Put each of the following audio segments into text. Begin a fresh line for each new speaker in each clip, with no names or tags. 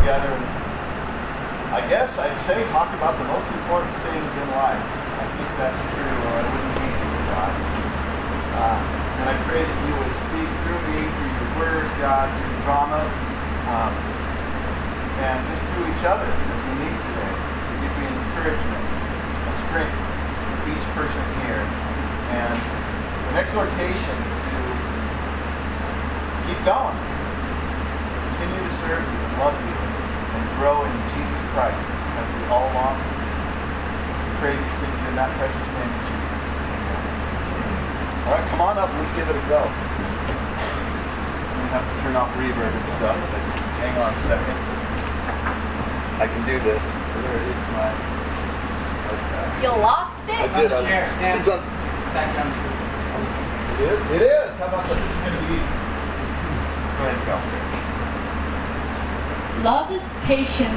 together. And I guess I'd say talk about the most important things in life. I think that's true, or I wouldn't be here, God. And I pray that you would speak through me, through your word, God, through the drama, and just through each other as we meet today. To give me an encouragement, a strength for each person here, and an exhortation to keep going. Continue to serve you and love you and grow in Jesus Christ as we all long. We pray these things in that precious name of Jesus. Amen. All right, come on up. Let's give it a go. I'm going to have to turn off reverb and stuff, but hang on a second. I can do this. There is my... Okay.
You lost it?
I did.
It's on. Back down.
It is? It is. How about that? This is going to be easy. Go ahead and go.
Love is patient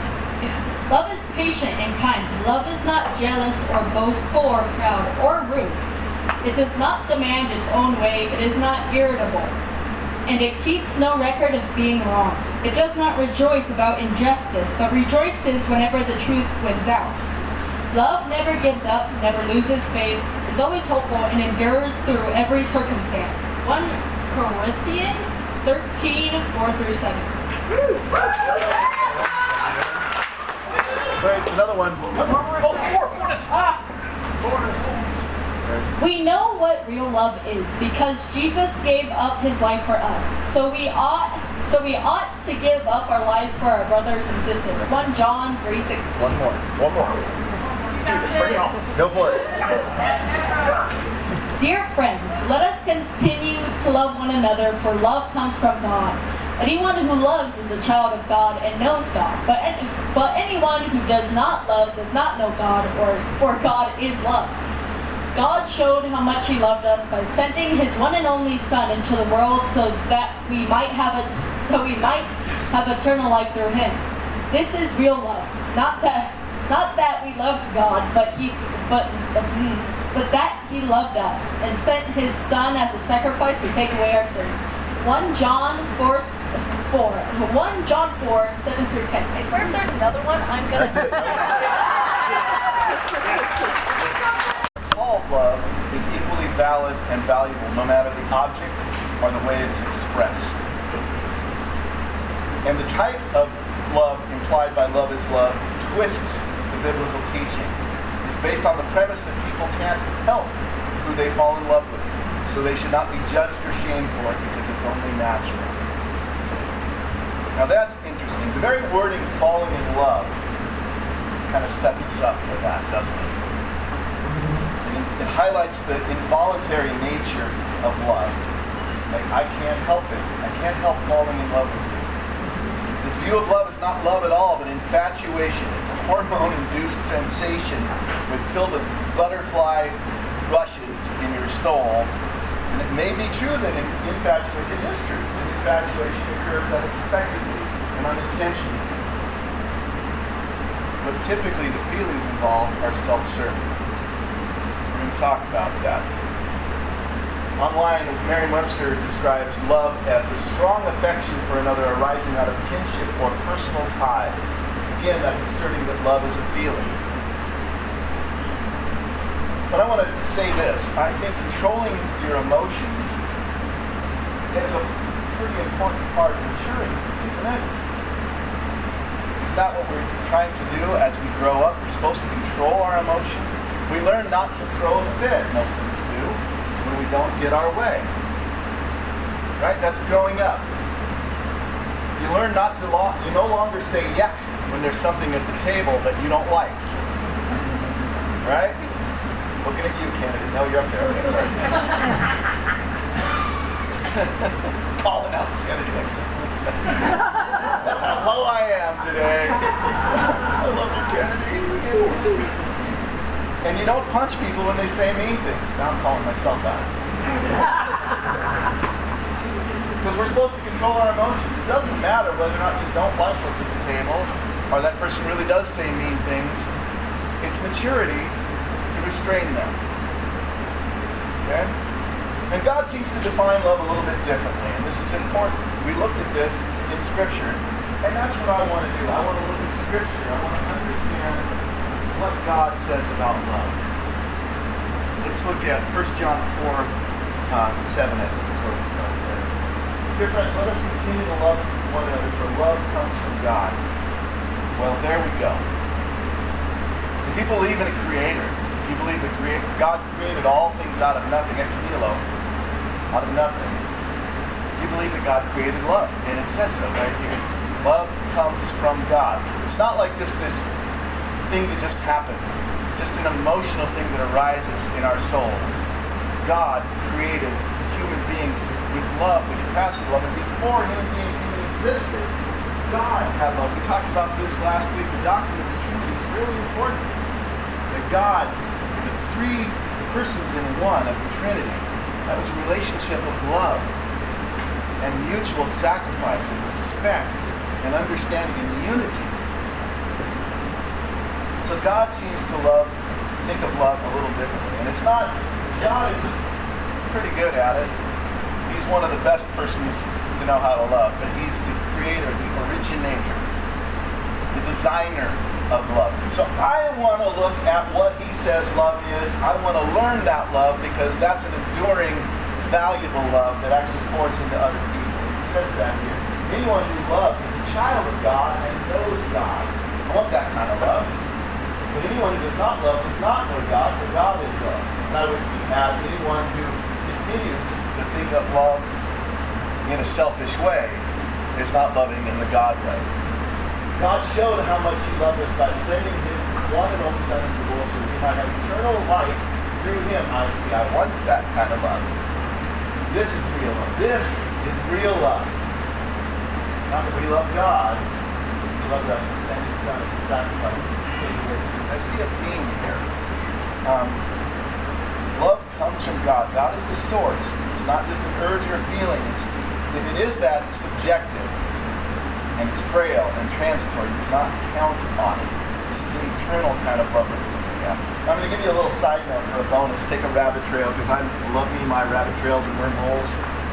and kind. Love is not jealous or boastful or proud or rude. It does not demand its own way. It is not irritable. And it keeps no record of being wrong. It does not rejoice about injustice, but rejoices whenever the truth wins out. Love never gives up, never loses faith, is always hopeful, and endures through every circumstance. 1 Corinthians 13, 4 through 7.
Great, another one.
We know what real love is because Jesus gave up his life for us. So we ought to give up our lives for our brothers and sisters. 1 John 3:16.
One more. Bring it on. Go for it.
Dear friends, let us continue to love one another, for love comes from God. Anyone who loves is a child of God and knows God. But anyone who does not love does not know God, for God is love. God showed how much he loved us by sending his one and only Son into the world so we might have eternal life through him. This is real love. Not that we loved God, but that he loved us and sent his Son as a sacrifice to take away our sins. 1 John 4, 7 through 10.
I swear if there's another one, I'm going to...
All love is equally valid and valuable, no matter the object or the way it is expressed. And the type of love implied by love is love twists the biblical teaching. It's based on the premise that people can't help who they fall in love with, so they should not be judged or shamed for it because it's only natural. Now that's interesting. The very wording "falling in love" kind of sets us up for that, doesn't it? It highlights the involuntary nature of love. Like, I can't help it. I can't help falling in love with you. This view of love is not love at all, but infatuation. It's a hormone-induced sensation filled with butterfly rushes in your soul. And it may be true that it is true. Infatuation occurs unexpectedly and unintentionally. But typically the feelings involved are self-serving. We're going to talk about that. Online, Merriam-Webster describes love as a strong affection for another arising out of kinship or personal ties. Again, that's asserting that love is a feeling. But I want to say this. I think controlling your emotions is a pretty important part of maturity, isn't it? Is that what we're trying to do as we grow up? We're supposed to control our emotions. We learn not to throw a fit, most of us do, when we don't get our way. Right? That's growing up. You learn not to, you no longer say yuck when there's something at the table that you don't like. Right? Looking at you, Kennedy. No, you're up there. Okay, sorry. Calling out Kennedy. That's how low I am today. I love you, Kennedy. And you don't punch people when they say mean things. Now I'm calling myself out. Because we're supposed to control our emotions. It doesn't matter whether or not you don't like what's at the table, or that person really does say mean things. It's maturity to restrain them. Okay? And God seems to define love a little bit differently, and this is important. We looked at this in Scripture. And that's what I want to do. I want to look at Scripture. I want to understand what God says about love. Let's look at 1 John 4, 7, I think is where we start there. Dear friends, let us continue to love one another, for love comes from God. Well, there we go. If you believe in a creator, if you believe that God created all things out of nothing, ex nihilo, out of nothing, you believe that God created love. And it says so right here. Love comes from God. It's not like just this thing that just happened, just an emotional thing that arises in our souls. God created human beings with love, with capacity to love, and before human beings even existed, God had love. We talked about this last week. The doctrine of the Trinity is really important. That God, the three persons in one of the Trinity, that was a relationship of love and mutual sacrifice and respect and understanding and unity. So God seems to think of love a little differently. And it's not, God is pretty good at it. He's one of the best persons to know how to love, but he's the creator, the originator, the designer of love. So I want to look at what he says love is. I want to learn that love because that's an enduring, valuable love that actually pours into other people. He says that here. Anyone who loves is a child of God and knows God. I want that kind of love. But anyone who does not love does not know God, for God is love. And I would add, anyone who continues to think of love in a selfish way is not loving in the God way. God showed how much he loved us by sending his one and only Son into the world so we might have eternal life through him. I want that kind of love. This is real love. This is real love. Not that we love God, he loved us and sent his Son to sacrifice us. I see a theme here. Love comes from God. God is the source. It's not just an urge or a feeling. If it is that, it's subjective. And it's frail and transitory. You cannot count on it. This is an eternal kind of love that we're looking at. I'm going to give you a little side note for a bonus. Take a rabbit trail, because I love my rabbit trails and wormholes.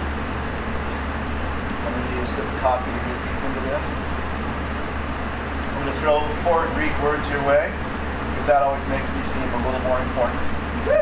I'm going to need a sip of coffee to get deep into this. I'm going to throw 4 Greek words your way, because that always makes me seem a little more important. Woo!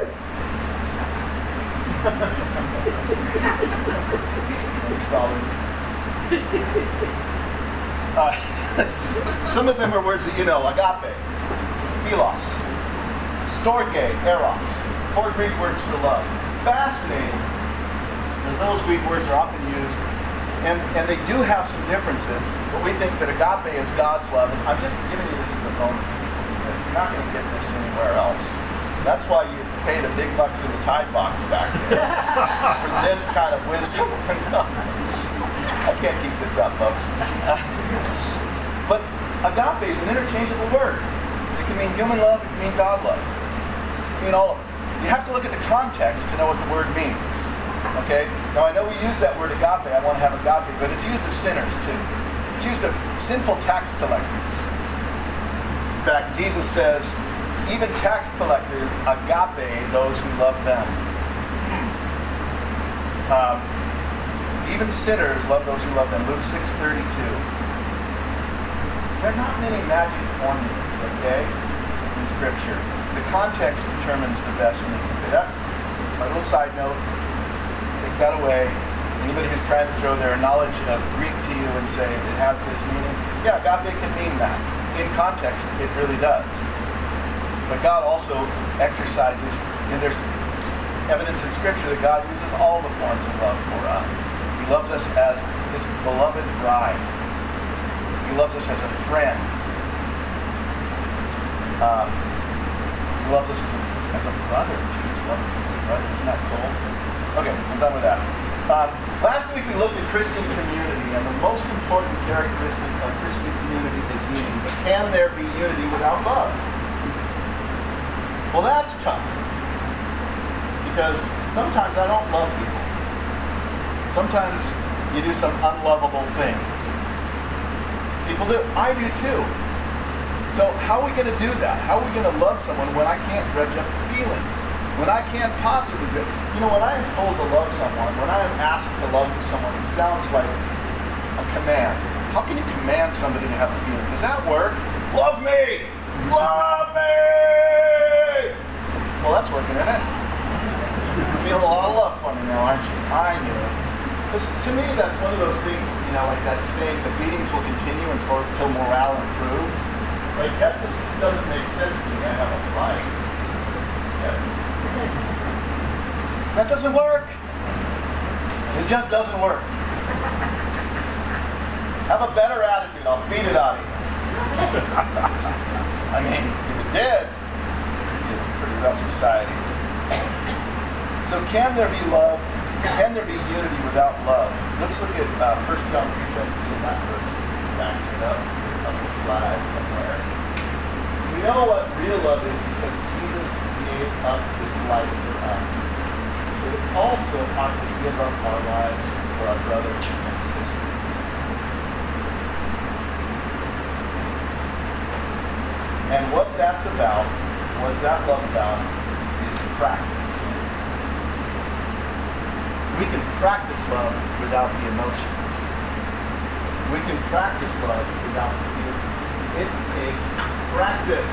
Some of them are words that you know: agape, philos, storge, eros. 4 Greek words for love. Fascinating. And those Greek words are often used, and they do have some differences, but we think that agape is God's love. And I'm just giving you this as a bonus, because you're not going to get this anywhere else. That's why you pay the big bucks in the Tide box back there for this kind of wisdom. I can't keep this up, folks. But agape is an interchangeable word. It can mean human love, it can mean God love. It can mean all of it. You have to look at the context to know what the word means. Okay? Now I know we use that word agape, I want to have agape, but it's used of sinners too. It's used of sinful tax collectors. In fact, Jesus says, even tax collectors agape those who love them. Even sinners love those who love them. Luke 6:32. There are not many magic formulas, okay, in Scripture. The context determines the best meaning. Okay, that's my little side note. Take that away. Anybody who's trying to throw their knowledge of Greek to you and say it has this meaning, yeah, agape can mean that. In context, it really does. But God also exercises, and there's evidence in Scripture that God uses all the forms of love for us. He loves us as his beloved bride. He loves us as a friend. He loves us as a brother. Jesus loves us as a brother. Isn't that cool? Okay, I'm done with that. Last week we looked at Christian community, and the most important characteristic of Christian community is unity. But can there be unity without love? Well, that's tough, because sometimes I don't love people. Sometimes you do some unlovable things. People do. I do too. So how are we going to do that? How are we going to love someone when I can't dredge up feelings? When I can't possibly do it? You know, when I am told to love someone, when I am asked to love someone, it sounds like a command. How can you command somebody to have a feeling. Does that work? Love me! Love me! Well, that's working, isn't it? You feel a lot of love for me now, aren't you? I knew it. To me, that's one of those things, like that saying, the beatings will continue until morale improves. Like, that just doesn't make sense to me. I have a slide. Yeah. That doesn't work. It just doesn't work. Have a better attitude. I'll beat it out of you. I mean, if it did, it'd be a pretty rough society. So can there be love? Can there be unity without love? Let's look at 1 John 3:17, that verse. Back it up the slide somewhere. We know what real love is because Jesus gave up his life for us. So we also ought to give up our lives for our brothers and sisters. And what that's about, what that love about, is practice. We can practice love without the emotions. We can practice love without the feelings. It takes practice.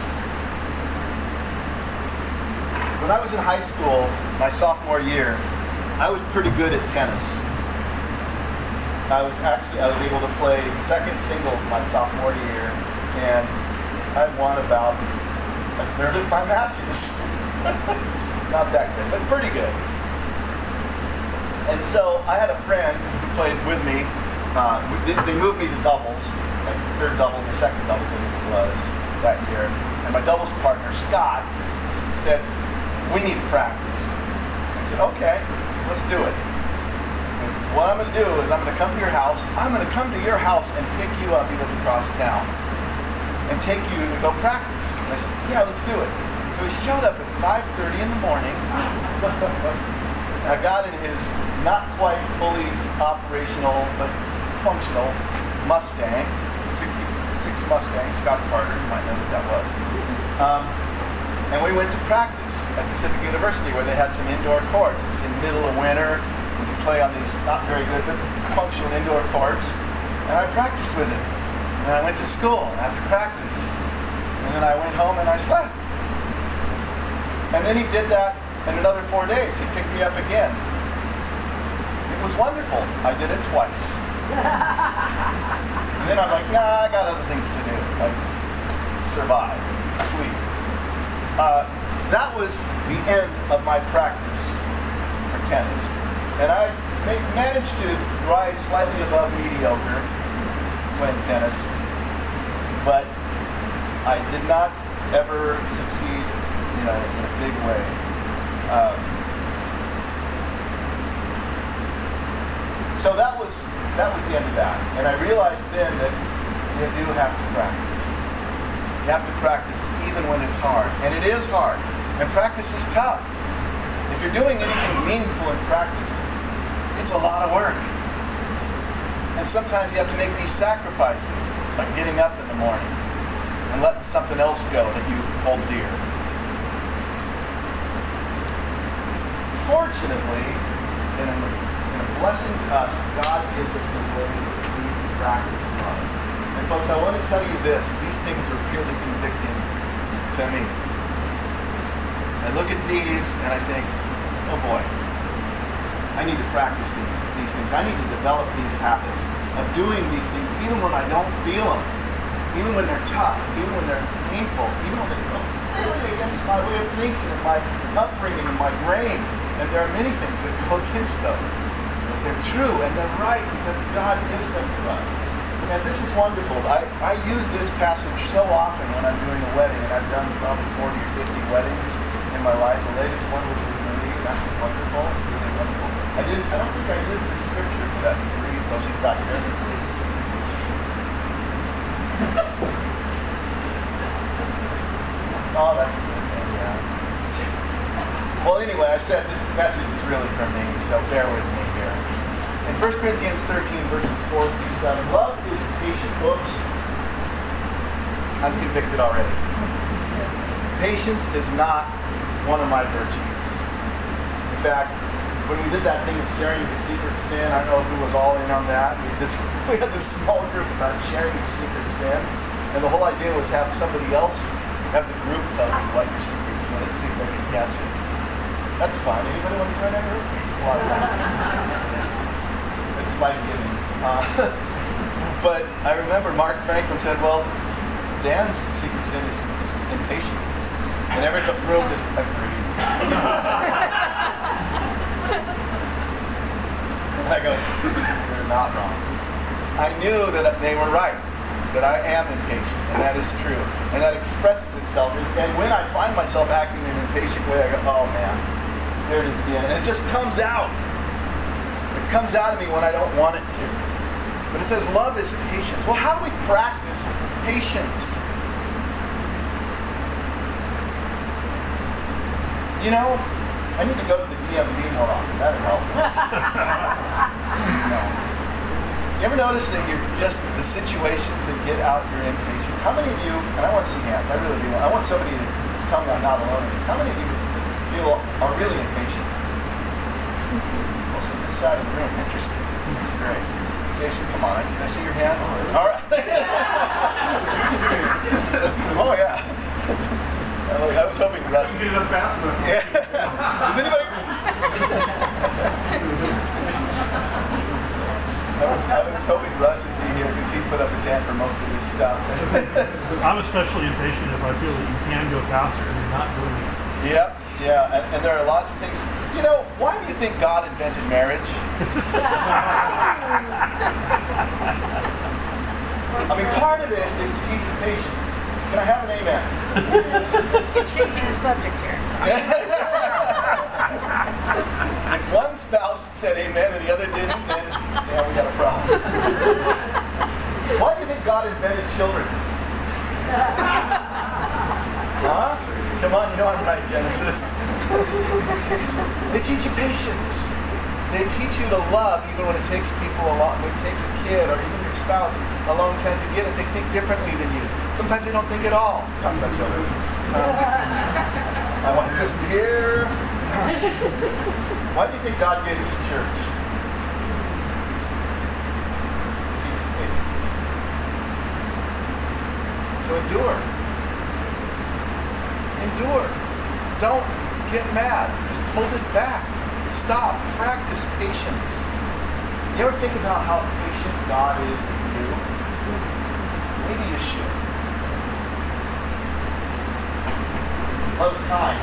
When I was in high school, my sophomore year, I was pretty good at tennis. I was able to play second singles my sophomore year, and I won about a third of my matches. Not that good, but pretty good. And so I had a friend who played with me. They moved me to doubles, like third doubles or second doubles, I think it was, that year. And my doubles partner, Scott, said, we need to practice. I said, okay, let's do it. Because what I'm going to do is I'm going to come to your house. I'm going to come to your house and pick you up. You live across town. And take you to go practice. And I said, yeah, let's do it. So he showed up at 5:30 in the morning. I got in his not quite fully operational but functional Mustang, 66 Mustang, Scott Carter, you might know what that was. And we went to practice at Pacific University where they had some indoor courts. It's in the middle of winter. We could play on these not very good but functional indoor courts. And I practiced with him. And I went to school after practice. And then I went home and I slept. And then he did that in another 4 days. He picked me up again. It was wonderful. I did it twice. And then I'm like, nah, I got other things to do. Like survive, sleep. That was the end of my practice for tennis. And I managed to rise slightly above mediocre playing tennis. But I did not ever succeed, in a big way. So that was the end of that. And I realized then that you do have to practice. You have to practice even when it's hard. And it is hard. And practice is tough. If you're doing anything meaningful in practice, it's a lot of work. And sometimes you have to make these sacrifices, like getting up in the morning and letting something else go that you hold dear. Fortunately, in a blessing to us, God gives us the ways that we can practice love. And folks, I want to tell you this. These things are really convicting to me. I look at these and I think, oh boy, I need to practice these things. I need to develop these habits of doing these things even when I don't feel them, even when they're tough, even when they're painful, even when they go really against my way of thinking and my upbringing and my brain. And there are many things that go against those. But they're true and they're right because God gives them to us. And this is wonderful. I use this passage so often when I'm doing a wedding, and I've done probably 40 or 50 weddings in my life. The latest one was with Marie, and that was wonderful, really wonderful. I don't think I used the scripture for that. Oh, she's back there. Oh, that's good. Yeah. Well, anyway, I said this message is really from me, so bear with me here. In 1 Corinthians 13, verses 4 through 7, love is patient. Whoops. I'm convicted already. Patience is not one of my virtues. In fact, when we did that thing of sharing your secret sin, I don't know who was all in on that. We had this small group about sharing your secret sin. And the whole idea was have somebody else have the group tell you what your secret sin is, see if they can guess it. That's fun. Anybody want to join that group? It's a lot of fun. It's life-giving. But I remember Mark Franklin said, well, Dan's secret sin is impatient. And every room just agreed. And I go, you're not wrong. I knew that they were right. That I am impatient, and that is true. And that expresses itself. And when I find myself acting in an impatient way, I go, oh man, there it is again. And it just comes out. It comes out of me when I don't want it to. But it says love is patience. Well, how do we practice patience? You know, I need to go to the DMV more often. That would help. You ever notice that you're just the situations that get out your impatient? How many of you, and I want to see hands, I really do, I want somebody to tell me I'm not alone in this. How many of you feel are really impatient? Most of this side of the room, interesting. That's great. Jason, come on. Can I see your hand? All right. Oh, yeah. I was hoping Russ.
Get it up fast enough.
Yeah. Does anybody? I was hoping Russ would be here because he put up his hand for most of this stuff.
I'm especially impatient if I feel that you can go faster and you're not doing it.
Yep, yeah, and there are lots of things. You know, why do you think God invented marriage? I mean, part of it is to teach the patience. Can I have an amen?
You're changing the subject here.
If one spouse said amen and the other didn't, then yeah, we got a problem. Why do you think God invented children? Huh? Come on, you know I'm right, Genesis. They teach you patience. They teach you to love even when it takes people a long, when it takes a kid or even your spouse a long time to get it. They think differently than you. Sometimes they don't think at all. Talk about children. My wife isn't here. Why do you think God gave us church? Teach us patience. So endure. Endure. Don't get mad. Just hold it back. Stop. Practice patience. You ever think about how patient God is with you? Maybe you should. Love's kind.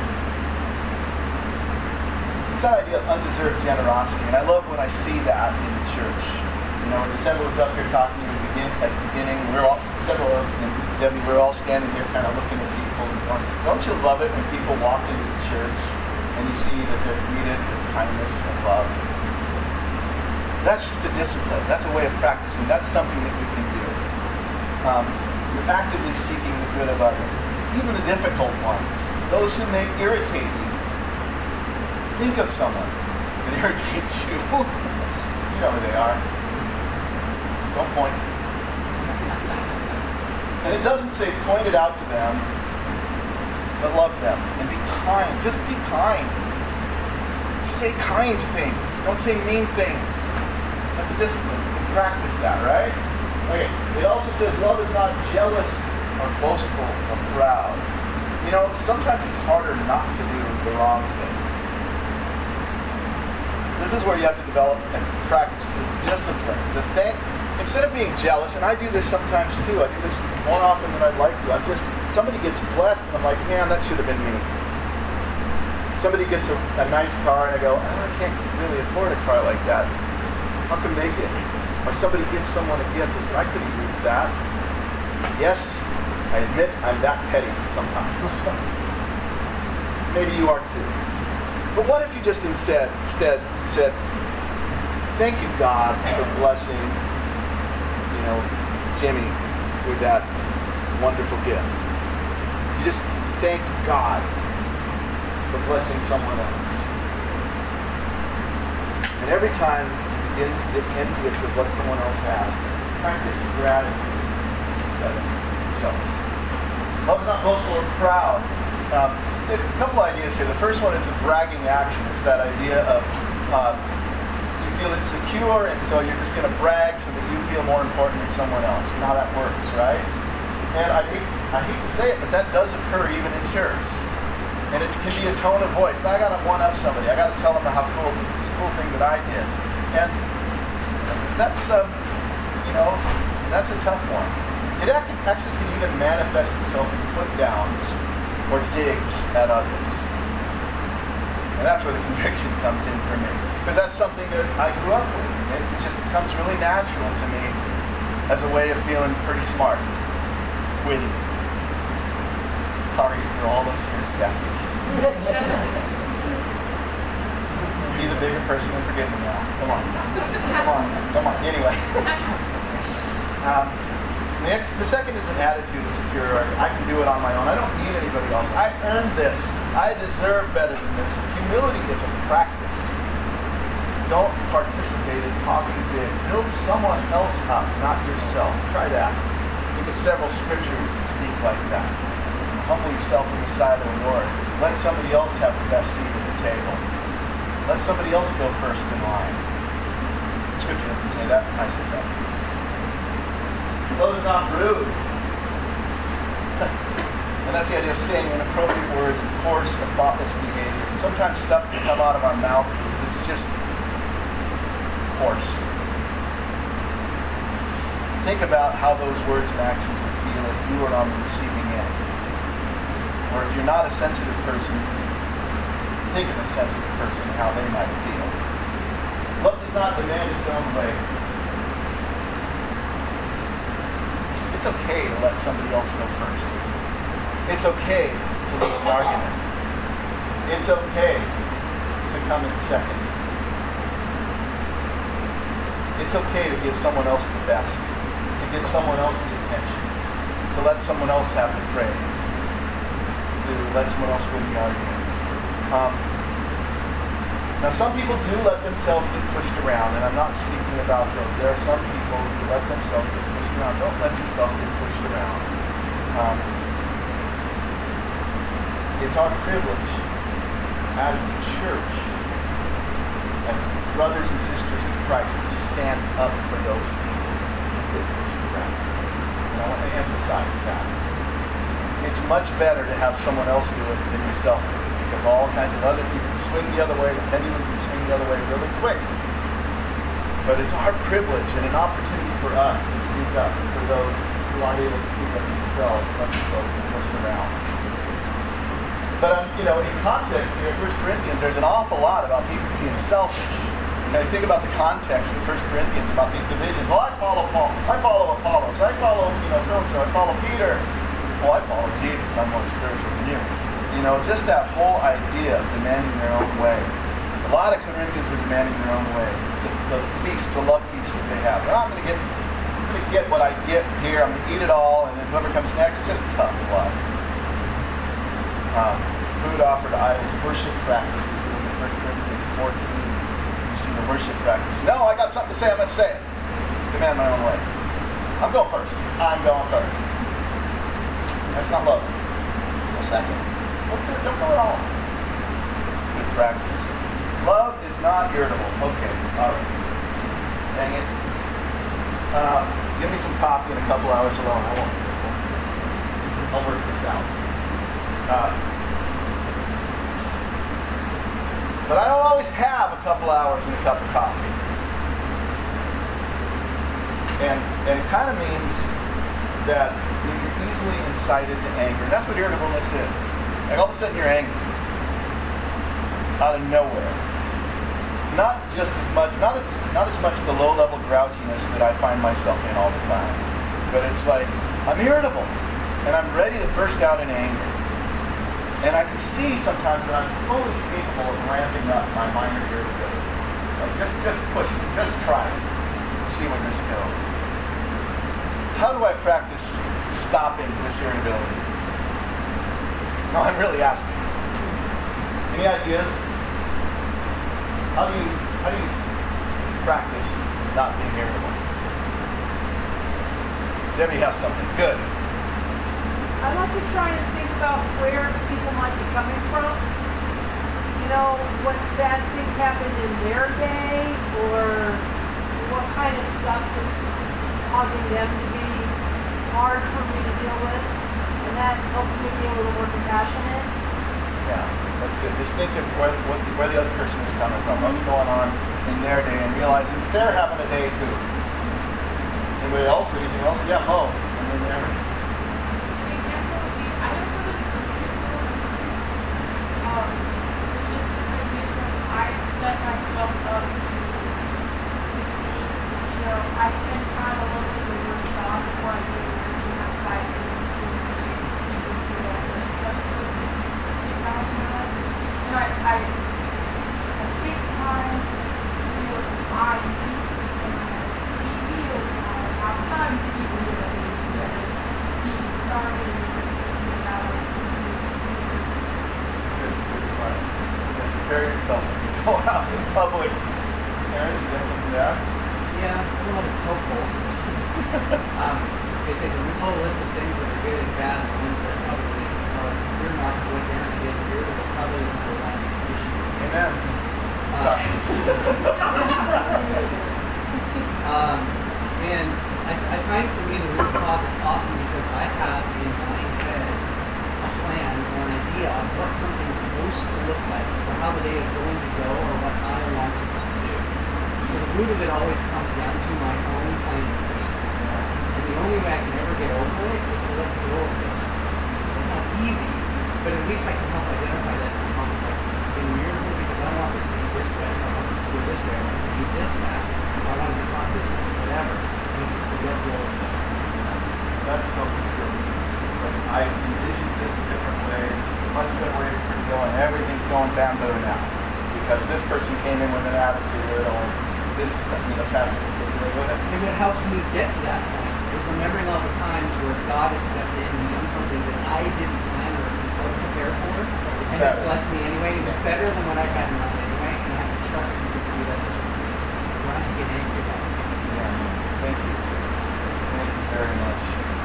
It's that idea of undeserved generosity, and I love when I see that in the church. You know, when December was up here talking at the beginning, we were all, several of us, and Debbie, we were all standing here kind of looking at people and going, don't you love it when people walk into the church and you see that they're greeted with kindness and love? That's just a discipline. That's a way of practicing. That's something that we can do. You're actively seeking the good of others, even the difficult ones, those who may irritate you. Think of someone that irritates you. You know who they are. Don't point. And it doesn't say point it out to them, but love them and be kind. Just be kind. Say kind things. Don't say mean things. That's a discipline. You can practice that, right? Okay. It also says love is not jealous or boastful or proud. You know, sometimes it's harder not to do the wrong thing. This is where you have to develop and practice. It's a discipline. Instead of being jealous, and I do this sometimes too, I do this more often than I'd like to. Somebody gets blessed and I'm like, man, that should have been me. Somebody gets a nice car and I go, I can't really afford a car like that. How come they get it? Or somebody gives someone a gift and says, I couldn't use that. Yes, I admit I'm that petty sometimes. Maybe you are too. But what if you just instead said, thank you, God, for blessing, Jimmy with that wonderful gift. You just thanked God for blessing someone else. And every time you begin to get envious of what someone else has, practice gratitude instead of jealousy. Love is not boastful or proud. There's a couple ideas here. The first one is a bragging action. It's that idea of You feel insecure, and so you're just going to brag so that you feel more important than someone else. You know how that works, right? And I hate to say it, but that does occur even in church. And it can be a tone of voice. I got to one-up somebody. I got to tell them how cool this cool thing that I did. And that's, that's a tough one. It actually can even manifest itself in put-downs or digs at others. And that's where the conviction comes in for me. Because that's something that I grew up with. It just becomes really natural to me as a way of feeling pretty smart. Witty. Sorry for all those years, Kathy. Be the bigger person and forgive me now. Come on. Anyway. The second is an attitude of superiority. I can do it on my own. I don't need anybody else. I earned this. I deserve better than this. Humility is a practice. Don't participate in talking big. Build someone else up, not yourself. Try that. Think of several scriptures that speak like that. Humble yourself in the sight of the Lord. Let somebody else have the best seat at the table. Let somebody else go first in line. Scripture doesn't say that. I said that. Love is not rude. And that's the idea of saying inappropriate words, and coarse or thoughtless behavior. And sometimes stuff can come out of our mouth that's just coarse. Think about how those words and actions would feel if you were on the receiving end. Or if you're not a sensitive person, think of a sensitive person and how they might feel. Love does not demand its own way. It's okay to let somebody else go first. It's okay to lose an argument. It's okay to come in second. It's okay to give someone else the best, to give someone else the attention, to let someone else have the praise, to let someone else win the argument. Now, some people do let themselves get pushed around, and I'm not speaking about those. There are some people who let themselves get pushed around. Don't let yourself get pushed around. It's our privilege as the church, as brothers and sisters in Christ, to stand up for those people who get pushed around. And I want to emphasize that. It's much better to have someone else do it than yourself do it, because all kinds of other people swing the other way, the pendulum can swing the other way really quick. But it's our privilege and an opportunity for us to speak up for those who aren't able to speak up for themselves, let themselves be pushed around. But in context here, 1 Corinthians, there's an awful lot about people being selfish. Now you think about the context in 1 Corinthians about these divisions. Well, I follow Paul. I follow Apollos. I follow, so-and-so. I follow Peter. Well, I follow Jesus. I'm more spiritual than you. Just that whole idea of demanding their own way. A lot of Corinthians were demanding their own way. The feasts, the love feasts that they have. Well, I'm going to get what I get here. I'm going to eat it all, and then whoever comes next, just tough luck. Food offered to idols, worship practices. In 1 Corinthians 14, you see the worship practice. No, I got something to say. I'm going to say it. Demand my own way. I'm going first. I'm going first. That's not love. No second. Don't go at all. It's good practice. Love is not irritable. Okay. All right. Dang it. Give me some coffee in a couple hours alone. I won't. I'll work this out. But I don't always have a couple hours and a cup of coffee. And it kind of means that you're easily incited to anger. And that's what irritableness is. Like all of a sudden you're angry. Out of nowhere. Not as much the low-level grouchiness that I find myself in all the time. But it's like, I'm irritable. And I'm ready to burst out in anger. And I can see sometimes that I'm fully capable of ramping up my minor irritability. Like just push me, just try it. See where this goes. How do I practice stopping this irritability? No, I'm really asking. Any ideas? How do you practice not being irritable? Debbie has something. Good.
I like to try and think about where people might be coming from. what bad things happened in their day, or what kind of stuff that's causing them to be hard for me to deal with, and that helps me be a little more compassionate.
Yeah, that's good. Just think of where the other person is coming from, what's going on in their day, and realizing they're having a day too. Anybody else? Anything else? Yeah, Mo. And then there.
The example would be, I don't go to the grocery store, just this idea that I set myself up to succeed. I spend time alone in the Word of God before I go to work and have 5 minutes to read people do all their stuff for 6 hours of my life. And I take time to do what I need, and I eat meals, and I have time to eat what I need instead of being starving and taking hours and using
Good point. Prepare yourself when you go out in public. Aaron, you got something to add?
Yeah, I don't know if it's helpful. Because in this whole list of things that are good and bad, the ones that probably are earmarked what Aaron did here are probably the number one issue.
Amen. Sorry.
And I find for me the root cause is often because I have in my head a plan or an idea of what something's supposed to look like, or how the day is going to go, or what I want it to do. So the root of it always comes down to my own plans and schemes. And the only way I can ever get over it is to let go of those things. It's not easy, but at least I can help identify that it's like being weird because I want this to be this way, I want this to be this way, I want it to be this fast, I want it to cross this way, whatever. And just to let go of those things.
That's something true. I envisioned this a different way. This is a much better way for going. Everything's going bamboo now. Because this person came in with an attitude, or this, traffic is so good.
And what helps me get to that point is remembering all the times where God has stepped in and done something that I didn't plan or prepare for, and it blessed me anyway. It was better than what I had in mind anyway, and I have to trust Him to do that in circumstances. I don't have to see an angry about it.
Yeah. Thank you. Thank you very much.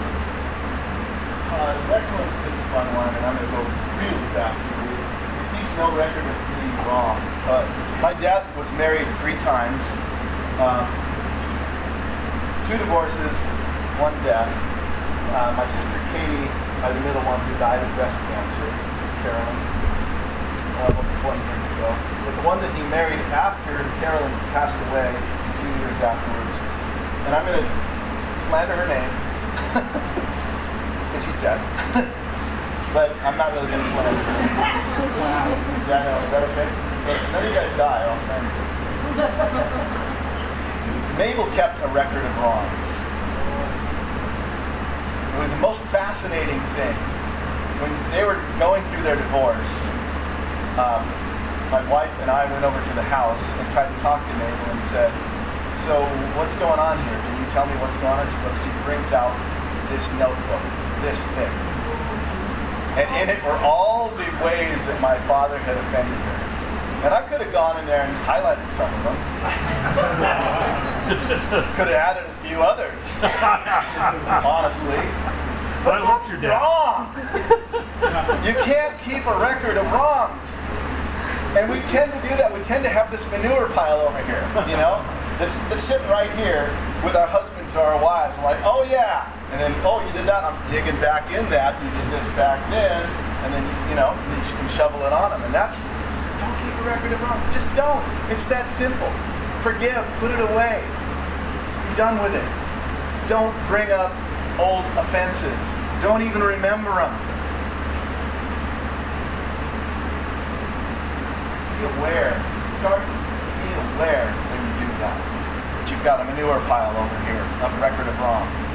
Next one's just a fun one, and I'm going to go really fast through these. He keeps no record of being wrong. My dad was married 3 times. 2 divorces, 1 death. My sister Katie, the middle one, who died of breast cancer, Carolyn, over 20 years ago. But the one that he married after Carolyn passed away a few years afterwards. And I'm going to slander her name, because she's dead. But I'm not really going to slander her. Wow. Yeah, I know. Is that okay? So none of you guys die, I'll slander you. Mabel kept a record of wrongs. It was the most fascinating thing. When they were going through their divorce, my wife and I went over to the house and tried to talk to Mabel and said, so what's going on here? Can you tell me what's going on? She brings out this notebook, this thing. And in it were all the ways that my father had offended her. And I could have gone in there and highlighted some of them. Could have added a few others, honestly. But that's wrong. You can't keep a record of wrongs. And we tend to do that. We tend to have this manure pile over here, that's sitting right here with our husbands or our wives. I'm like, oh yeah. And then, oh, you did that. I'm digging back in that. You did this back then. And then, then you can shovel it on them. And don't keep a record of wrongs. Just don't. It's that simple. Forgive. Put it away. Be done with it. Don't bring up old offenses. Don't even remember them. Be aware. Start being aware when you do that. That you've got a manure pile over here of a record of wrongs.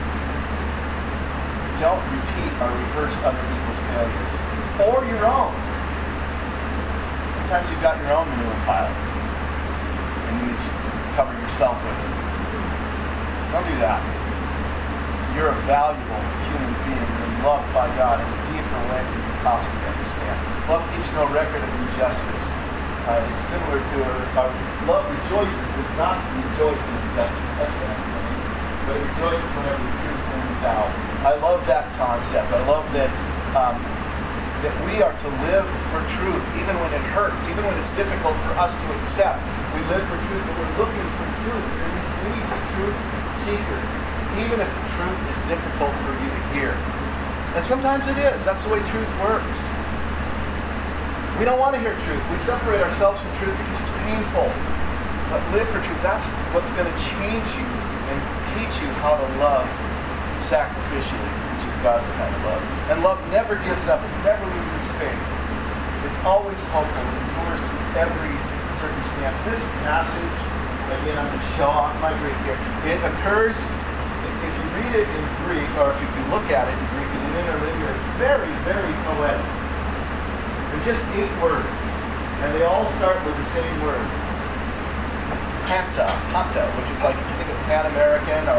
Don't repeat or rehearse other people's failures. Or your own. Sometimes you've got your own manure pile. And you just cover yourself with it. Don't do that. You're a valuable human being and loved by God in a deeper way than you can possibly understand. Love keeps no record of injustice. It's similar to love rejoices. Does not rejoice in injustice. That's what I'm saying. But it rejoices whenever the truth comes out. I love that concept. I love that that we are to live for truth, even when it hurts, even when it's difficult for us to accept. We live for truth, but we're looking for truth. We need to be truth seekers, even if the truth is difficult for you to hear. And sometimes it is. That's the way truth works. We don't want to hear truth. We separate ourselves from truth because it's painful. But live for truth. That's what's going to change you and teach you how to love sacrificially, which is God's kind of love. And love never gives up. It never loses faith. It's always hopeful. It endures through every circumstance. This passage, again, I'm going to show off my Greek here. It occurs, if you read it in Greek, or if you can look at it in Greek, in an interlinear, it's very, very poetic. They're just 8 words, and they all start with the same word. Panta, which is like, if you think of Pan-American or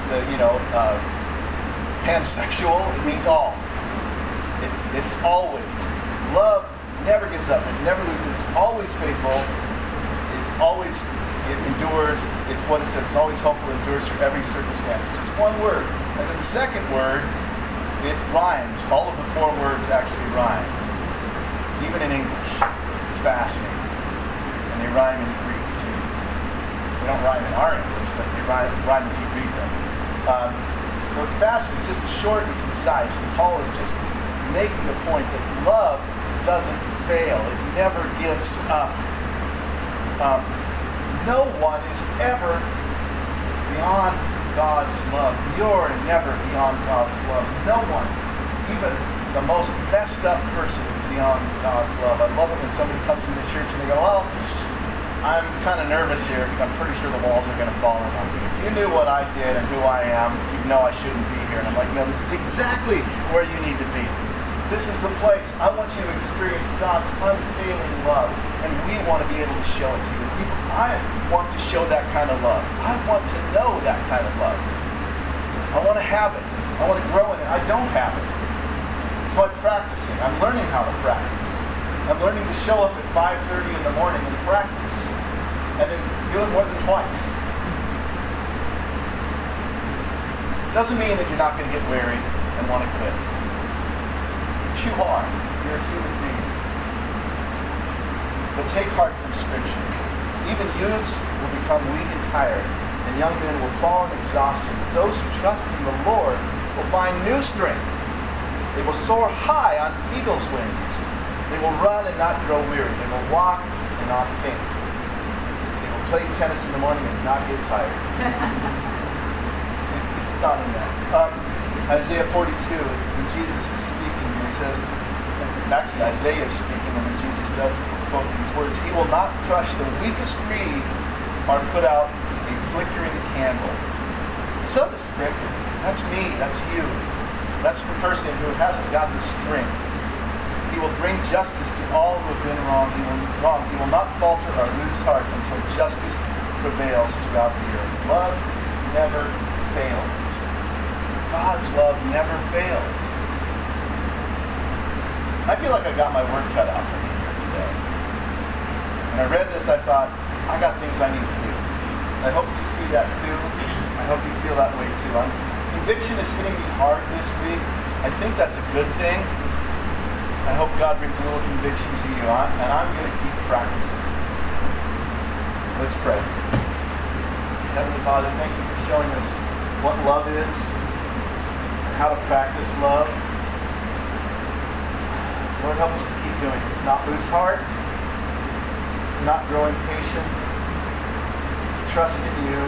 pansexual, it means all. It's always. Love never gives up. It never loses. It's always faithful. It endures. It's what it says. It's always hopeful. It endures through every circumstance. Just one word. And then the second word, it rhymes. All of the 4 words actually rhyme. Even in English. It's fascinating. And they rhyme in Greek too. They don't rhyme in our English, but they rhyme if you read them. So it's fascinating. It's just short and concise. And Paul is just making the point that love doesn't fail. It never gives up. No one is ever beyond God's love. You're never beyond God's love. No one, even the most messed up person, is beyond God's love. I love it when somebody comes into church and they go, well, I'm kind of nervous here because I'm pretty sure the walls are going to fall in on me. If you knew what I did and who I am, you'd know I shouldn't be here. And I'm like, no, this is exactly where you need to be. This is the place. I want you to experience God's unfailing love, and we want to be able to show it to you. I want to show that kind of love. I want to know that kind of love. I want to have it. I want to grow in it. I don't have it. So I'm practicing. I'm learning how to practice. I'm learning to show up at 5:30 in the morning and practice, and then do it more than twice. Doesn't mean that you're not going to get weary and want to quit. You are. You're a human being. But take heart from Scripture. Even youths will become weak and tired, and young men will fall in exhaustion. But those who trust in the Lord will find new strength. They will soar high on eagle's wings. They will run and not grow weary. They will walk and not faint. They will play tennis in the morning and not get tired. It's not in that. Isaiah 42, when Jesus is speaking, he says, actually Isaiah is speaking, and then Jesus does quote these words, he will not crush the weakest reed or put out a flickering candle. So descriptive. That's me. That's you. That's the person who hasn't got the strength. He will bring justice to all who have been wrong. He will not falter or lose heart until justice prevails throughout the earth. Love never fails. God's love never fails. I feel like I got my work cut out for me here today. When I read this, I thought, I got things I need to do. I hope you see that too. I hope you feel that way too. Conviction is hitting me hard this week. I think that's a good thing. I hope God brings a little conviction to you, and I'm going to keep practicing. Let's pray. Heavenly Father, thank you for showing us what love is and how to practice love. Lord, help us to keep doing it. To not lose heart, to not grow impatient, to trust in you,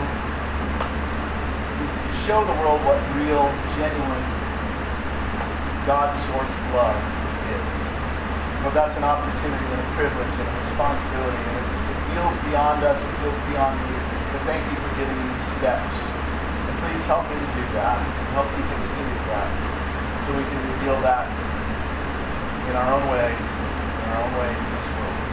to show the world what real, genuine, God-sourced love is. Lord, that's an opportunity and a privilege and a responsibility, and it feels beyond us, it feels beyond you. But thank you for giving me these steps. And please help me to do that, and help each of us to do that, so we can reveal that in our own way to this world.